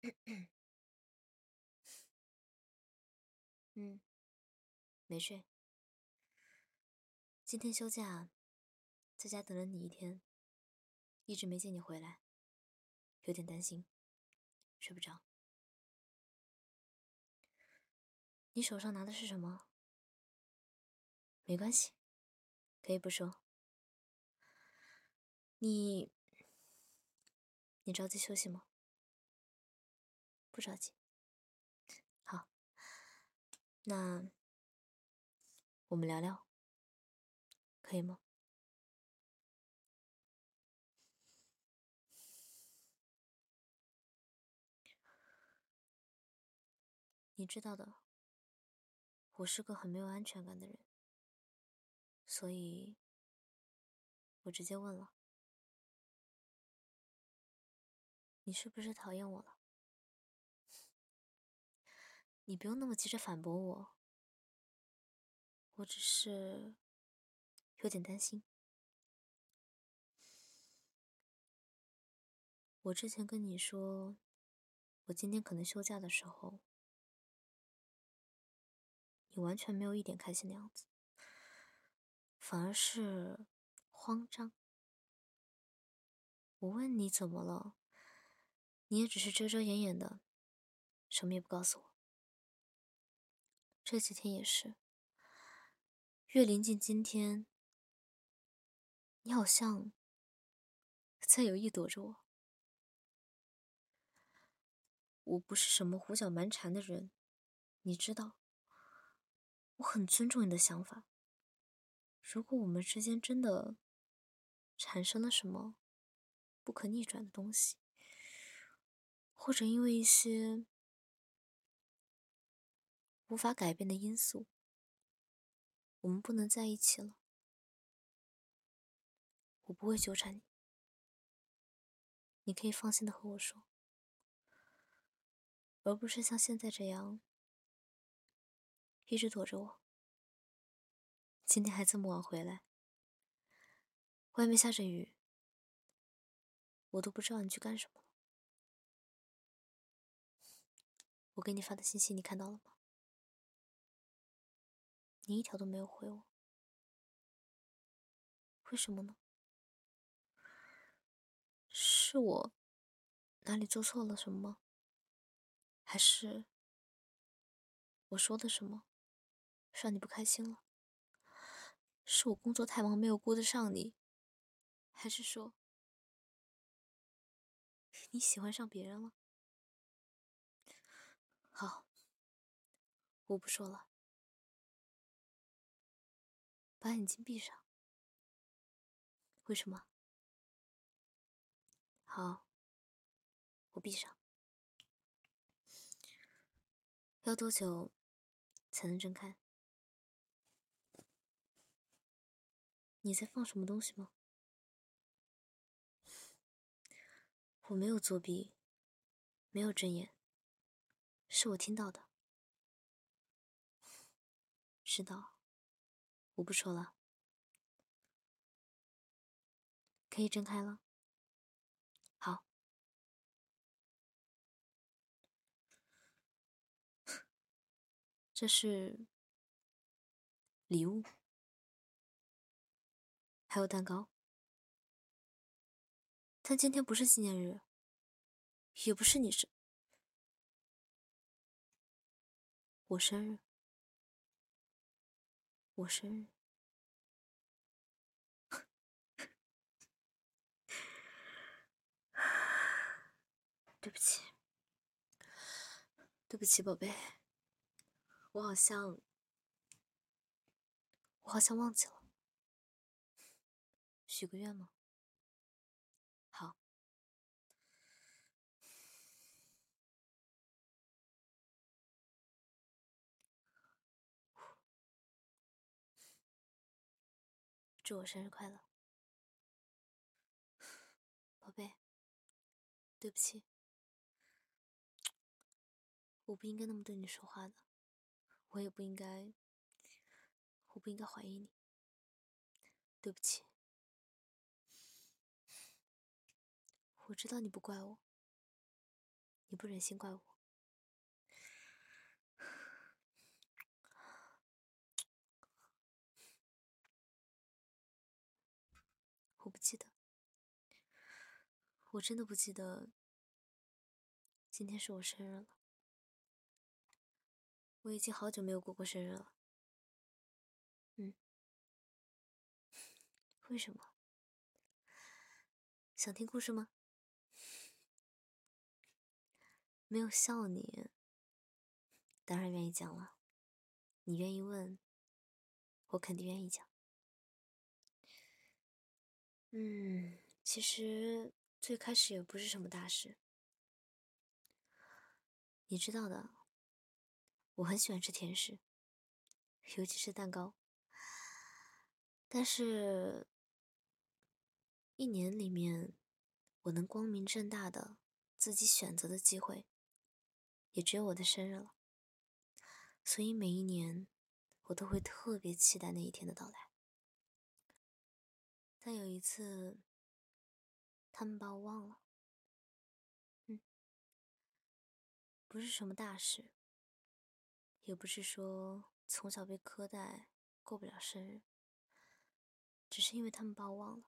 嗯，没睡。今天休假，在家等了你一天，一直没见你回来，有点担心，睡不着。你手上拿的是什么？没关系，可以不说。你着急休息吗？不着急。好，那我们聊聊，可以吗？你知道的，我是个很没有安全感的人，所以我直接问了，你是不是讨厌我了？你不用那么急着反驳我，我只是有点担心。我之前跟你说，我今天可能休假的时候，你完全没有一点开心的样子，反而是慌张。我问你怎么了，你也只是遮遮掩掩的，什么也不告诉我。这几天也是，越临近今天，你好像在有意躲着我。我不是什么胡搅蛮缠的人，你知道，我很尊重你的想法。如果我们之间真的产生了什么不可逆转的东西，或者因为一些无法改变的因素，我们不能在一起了，我不会纠缠你，你可以放心的和我说，而不是像现在这样一直躲着我。今天还这么晚回来，外面下着雨，我都不知道你去干什么了。我给你发的信息你看到了吗？你一条都没有回我，为什么呢？是我哪里做错了什么吗？还是我说的什么让你不开心了？是我工作太忙没有顾得上你，还是说你喜欢上别人了？好，我不说了，把眼睛闭上。为什么？好，我闭上。要多久才能睁开？你在放什么东西吗？我没有作弊，没有睁眼，是我听到的。知道，我不说了，可以睁开了。好，这是礼物，还有蛋糕。但今天不是纪念日，也不是我生日，我生日。对不起，对不起，宝贝，我好像忘记了。许个愿吗？好，祝我生日快乐，宝贝。对不起，我不应该那么对你说话的，我也不应该，我不应该怀疑你。对不起，我知道你不怪我， 你不忍心怪我。我不记得，我真的不记得今天是我生日了。我已经好久没有过过生日了。为什么？想听故事吗？没有笑你，当然愿意讲了。你愿意问，我肯定愿意讲。其实最开始也不是什么大事。你知道的，我很喜欢吃甜食，尤其是蛋糕。但是，一年里面，我能光明正大的自己选择的机会，也只有我的生日了。所以每一年，我都会特别期待那一天的到来。但有一次，他们把我忘了。不是什么大事，也不是说从小被苛待过不了生日，只是因为他们把我忘了。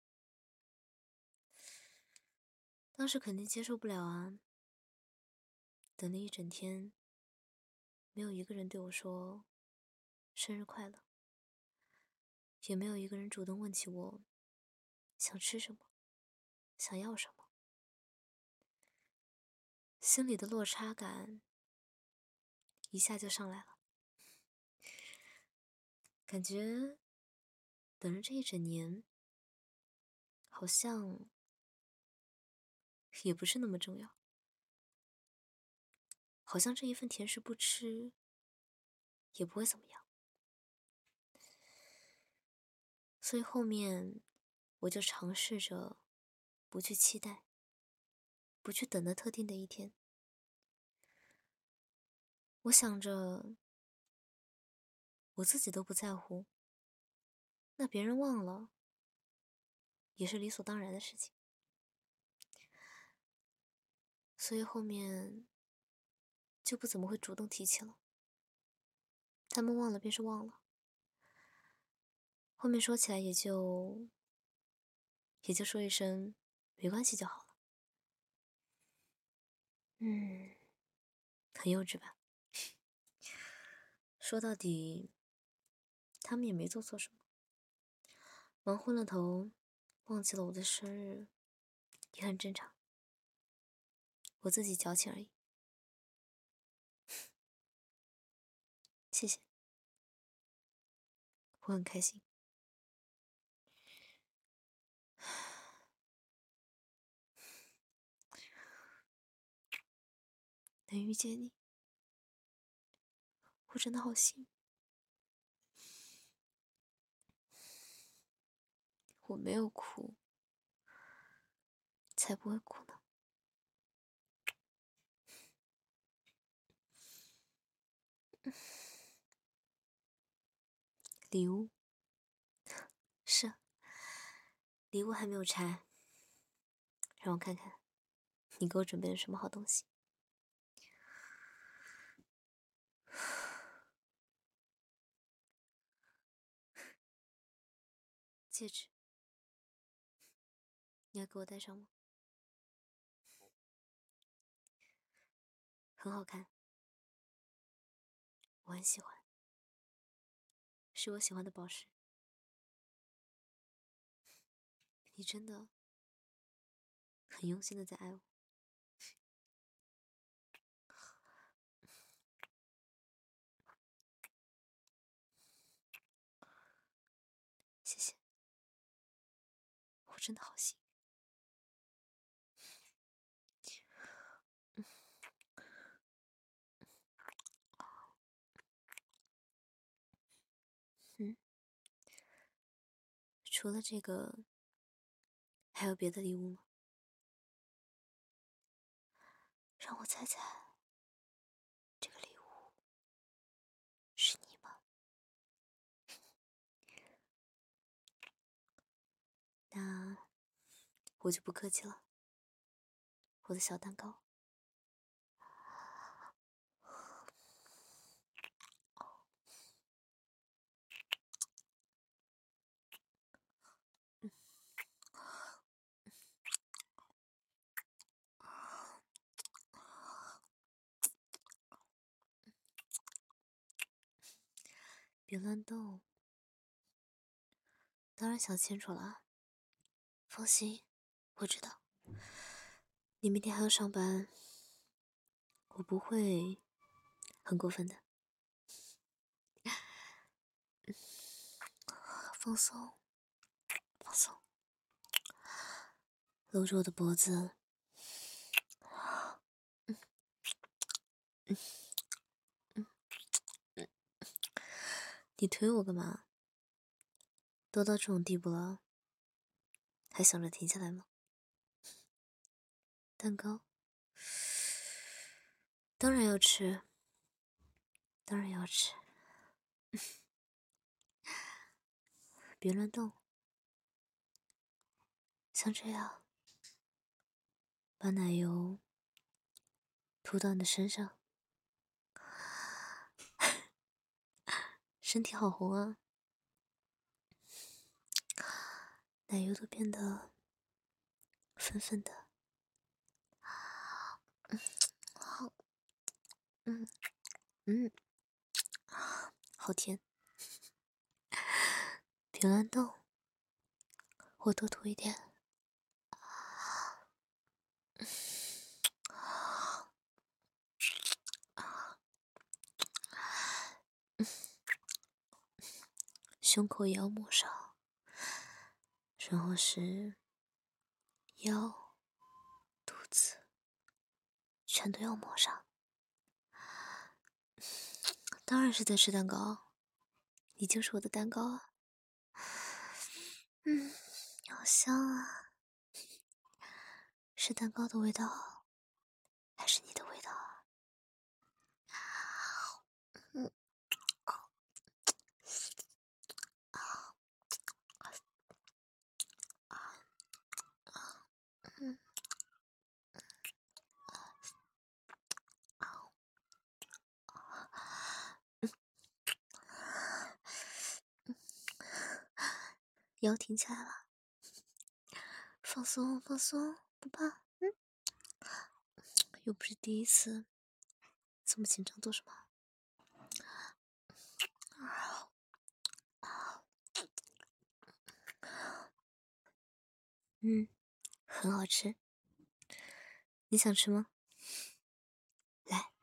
当时肯定接受不了啊，等了一整天，没有一个人对我说生日快乐，也没有一个人主动问起我想吃什么，想要什么。心里的落差感一下就上来了，感觉等了这一整年，好像也不是那么重要，好像这一份甜食不吃也不会怎么样。所以后面我就尝试着不去期待，不去等那特定的一天。我想着我自己都不在乎，那别人忘了也是理所当然的事情。所以后面就不怎么会主动提起了。他们忘了便是忘了，后面说起来也就说一声没关系就好了。很幼稚吧？说到底，他们也没做错什么，忙昏了头，忘记了我的生日，也很正常。我自己矫情而已。谢谢，我很开心。能遇见你，我真的好幸运。我没有哭，才不会哭呢。礼物是啊，礼物还没有拆，让我看看你给我准备了什么好东西。戒指，你要给我戴上吗？很好看，我很喜欢，是我喜欢的宝石。你真的很用心的在爱我。谢谢，我真的好幸运。除了这个，还有别的礼物吗？让我猜猜，这个礼物是你吗？那我就不客气了，我的小蛋糕。 别乱动。当然想清楚了，放心，我知道。你明天还要上班，我不会很过分的。放松，放松，搂着我的脖子。你推我干嘛？都到这种地步了，还想着停下来吗？蛋糕，当然要吃，当然要吃。别乱动，像这样，把奶油涂到你的身上，身体好红啊，奶油都变得粉粉的，好，好甜。别乱动，我多涂一点。胸口也要抹上，然后是腰、肚子，全都要抹上。当然是在吃蛋糕，你就是我的蛋糕啊。好香啊！是蛋糕的味道，还是你的味道啊？腰挺起来了，放松放松，不怕。又不是第一次，这么紧张做什么？很好吃，你想吃吗？来，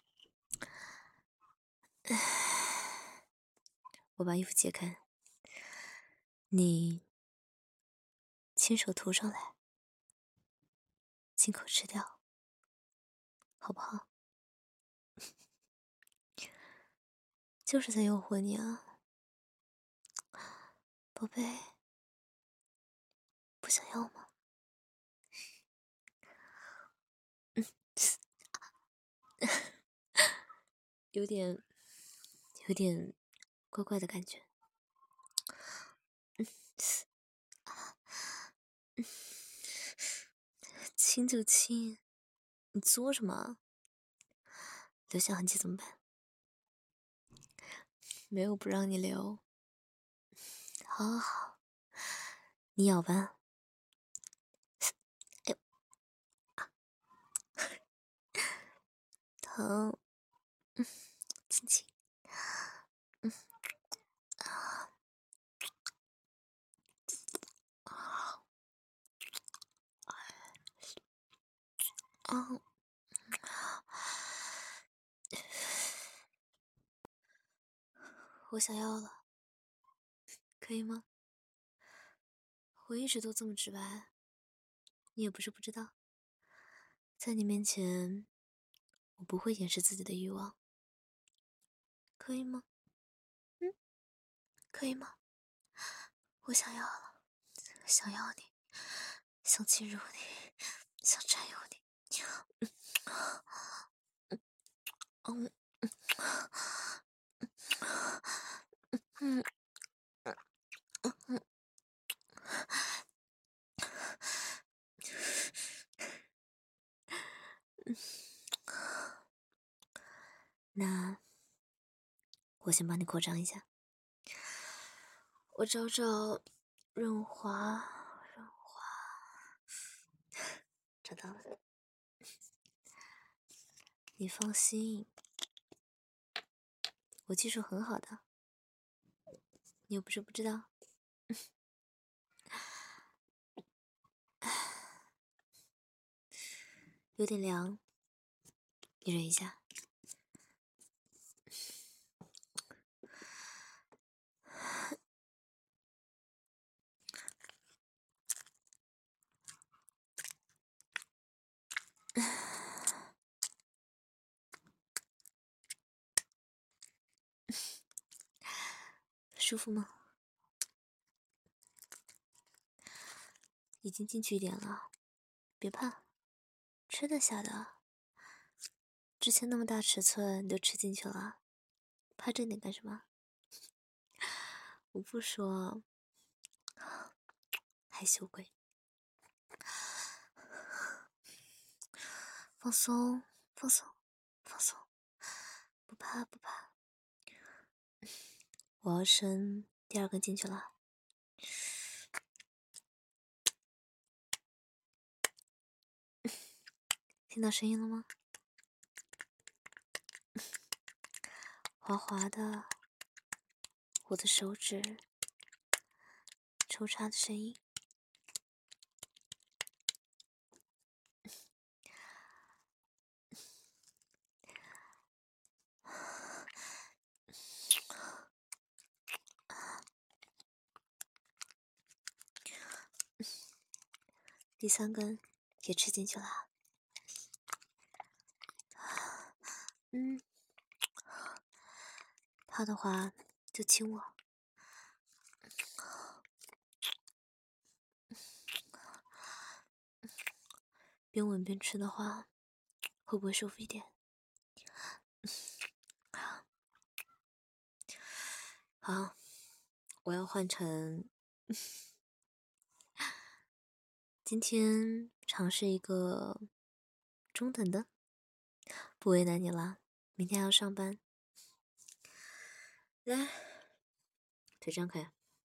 我把衣服解开，你亲手涂上来，亲口吃掉，好不好？就是在诱惑你啊，宝贝，不想要吗？有点怪怪的感觉。亲就亲，你作什么？留下痕迹怎么办？没有不让你留。好好好，你咬吧。哎呦，疼。亲亲。啊，我想要了，可以吗？我一直都这么直白，你也不是不知道，在你面前，我不会掩饰自己的欲望，可以吗？可以吗？我想要了，想要你，想进入你，想占有你。嗯嗯那我先帮你扩张一下，我找找润滑，找到了。你放心，我技术很好的。 你又不是不知道。有点凉，你忍一下。舒服吗？已经进去一点了，别怕，吃得下的。之前那么大尺寸你都吃进去了，怕这点干什么？我不说，害羞鬼。放松，放松，放松，不怕不怕。我要伸第二根进去了。听到声音了吗？滑滑的，我的手指抽插的声音。第三根也吃进去了。怕的话就亲我。边吻边吃的话，会不会舒服一点？好，我要换成今天尝试一个中等的，不为难你了。明天还要上班。来，腿张开。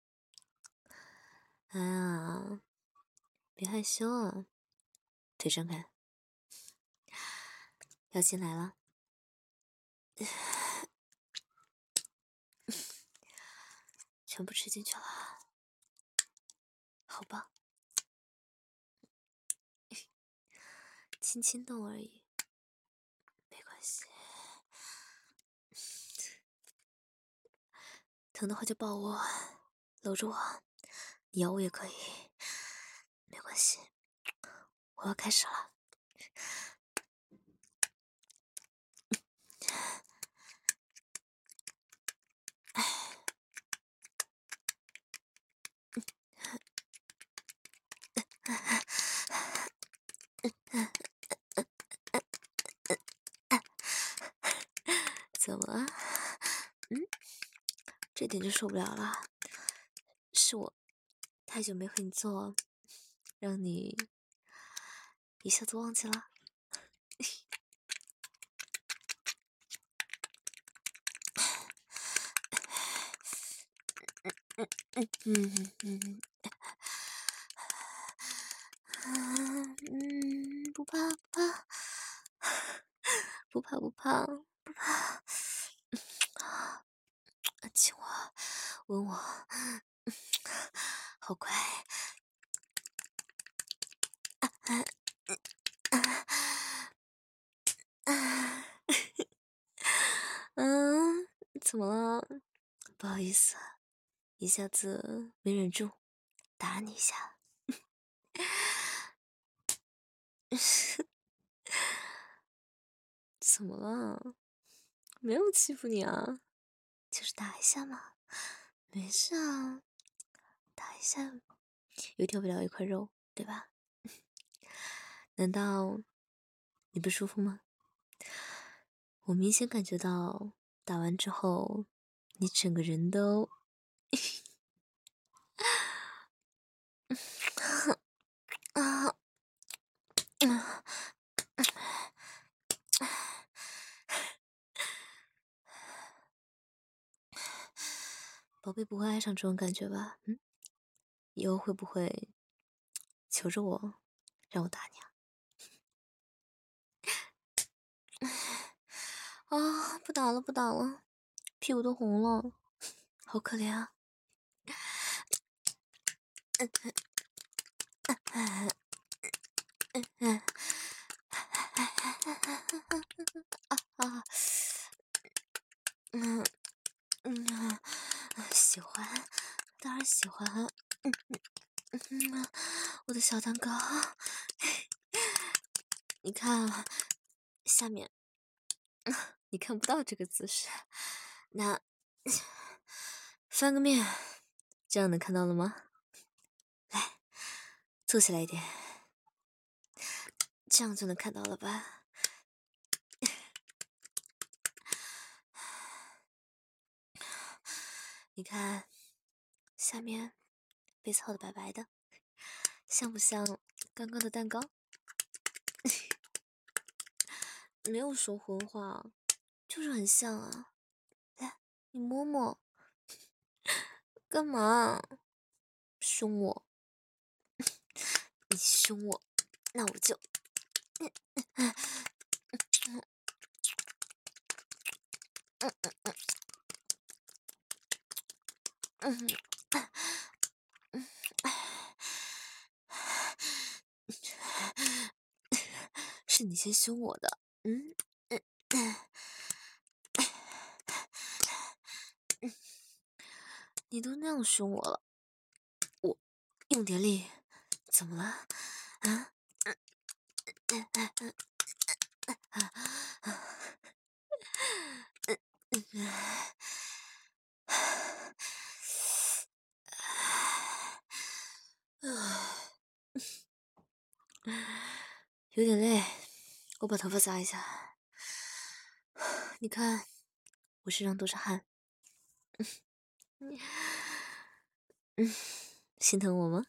啊，别害羞啊，腿张开。要进来了。全部吃进去了，好吧，轻轻动而已，没关系。疼的话就抱我，搂着我，你咬我也可以，没关系。我要开始了。怎么了？这点就受不了了？是我太久没和你做，让你一下子忘记了？不怕不怕，不怕不怕不怕。亲我，吻我，好乖。怎么了？不好意思，一下子没忍住，打你一下。怎么了？没有欺负你啊，就是打一下嘛，没事啊，打一下又掉不了一块肉，对吧？难道你不舒服吗？我明显感觉到打完之后，你整个人都宝贝不会爱上这种感觉吧？以后会不会求着我让我打你啊？啊，不打了不打了，屁股都红了，好可怜啊！ 喜欢，当然喜欢啊。我的小蛋糕，你看啊，下面你看不到这个姿势，那翻个面，这样能看到了吗？来，坐起来一点，这样就能看到了吧？你看，下面被操的白白的，像不像刚刚的蛋糕？没有说荤话，就是很像啊。来，你摸摸，干嘛？凶我？你凶我，那我就……是你先凶我的，你都那样凶我了，我用点力，怎么了？啊？有点累，我把头发扎一下。你看，我身上都是汗。心疼我吗？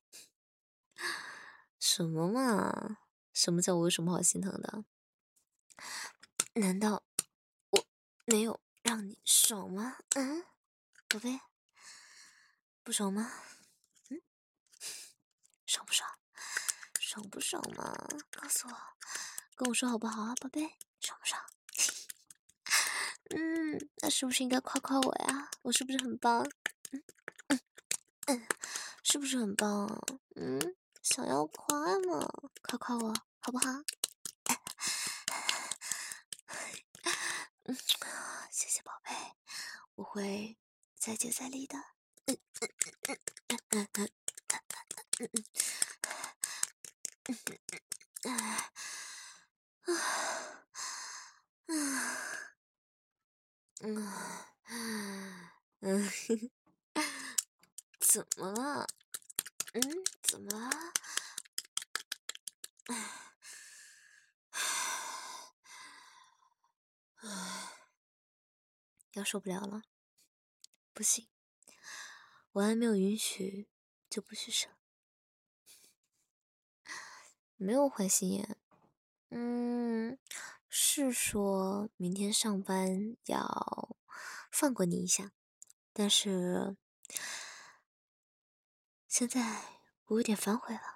什么嘛？什么叫我有什么好心疼的？难道我没有让你爽吗？宝贝，不爽吗？爽不爽？爽不爽嘛？告诉我，跟我说好不好啊，宝贝？爽不爽？那是不是应该夸夸我呀？我是不是很棒？是不是很棒啊？想要夸嘛？夸夸我好不好？谢谢宝贝，我会再接再厉的。怎么了？怎么了？要受不了了？不行，我还没有允许就不许射。没有坏心眼，是说明天上班要放过你一下，但是现在我有点反悔了。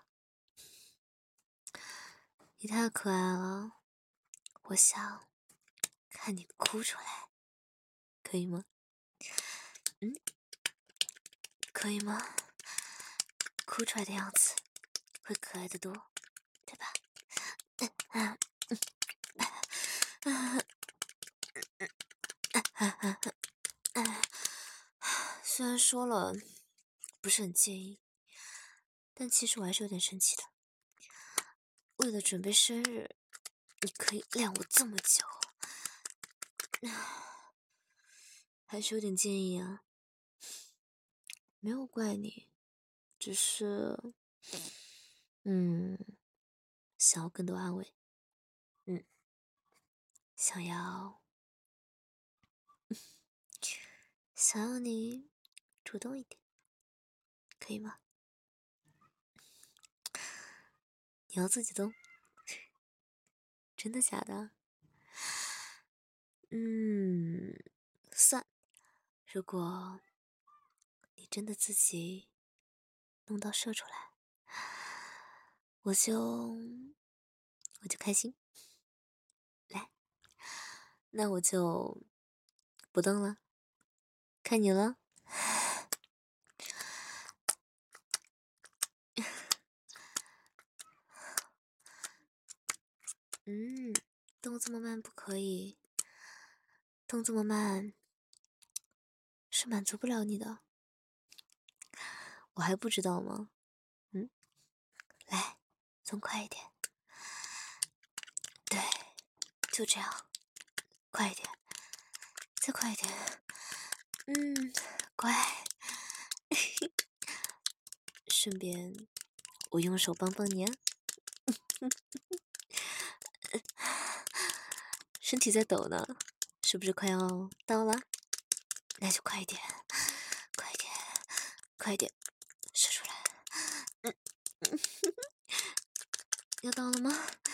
你太可爱了，我想看你哭出来，可以吗？可以吗？哭出来的样子会可爱的多，对吧？虽然说了不是很介意，但其实我还是有点生气的。为了准备生日，你可以晾我这么久，还是有点介意啊。没有怪你，只是，想要更多安慰，想要，想要你主动一点，可以吗？你要自己动，真的假的？算，如果你真的自己弄到射出来，我就开心。来，那我就不动了，看你了。 动这么慢不可以，动这么慢是满足不了你的，我还不知道吗？来，松快一点，对，就这样，快一点，再快一点，乖。顺便，我用手帮帮你啊。身体在抖呢，是不是快要到了？那就快一点，快一点，快一点，射出来。要到了吗？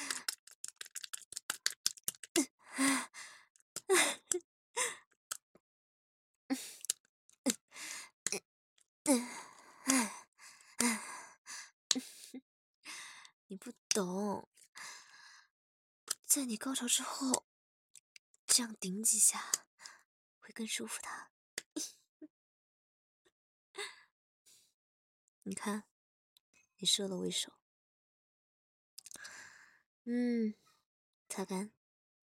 你不懂，在你高潮之后，这样顶几下会更舒服的。你看，你射了我一手。擦干，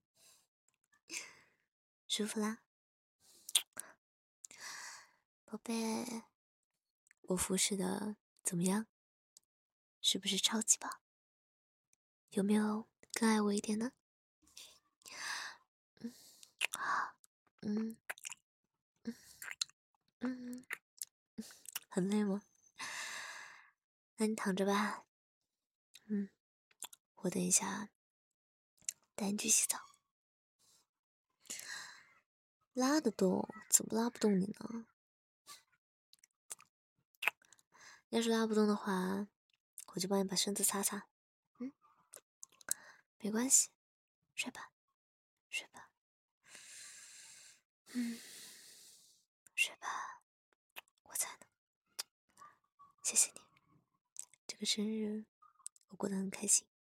舒服啦，宝贝。我服侍的怎么样？是不是超级棒？有没有更爱我一点呢？嗯嗯，很累吗？那你躺着吧。我等一下带你去洗澡。拉得动，怎么拉不动你呢？要是拉不动的话，我就帮你把身子擦擦。没关系，睡吧，睡吧，睡吧，我在呢。谢谢你，这个生日我过得很开心。